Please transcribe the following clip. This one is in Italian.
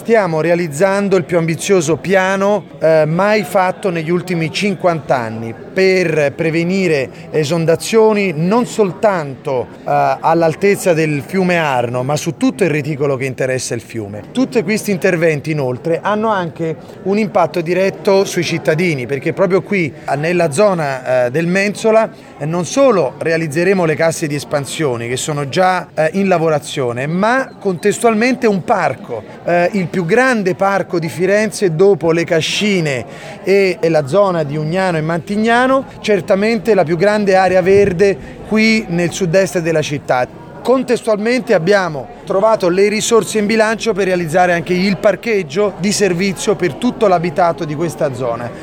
stiamo realizzando il più ambizioso piano mai fatto negli ultimi 50 anni per prevenire esondazioni non soltanto all'altezza del fiume Arno, ma su tutto il reticolo che interessa il fiume. Tutti questi interventi inoltre hanno anche un impatto diretto sui cittadini, perché proprio qui nella zona del Mensola non solo realizzeremo le casse di espansione che sono già in lavorazione, ma contestualmente un parco, il più grande parco di Firenze dopo le Cascine e la zona di Ugnano e Mantignano, certamente la più grande area verde qui nel sud-est della città. Contestualmente abbiamo trovato le risorse in bilancio per realizzare anche il parcheggio di servizio per tutto l'abitato di questa zona.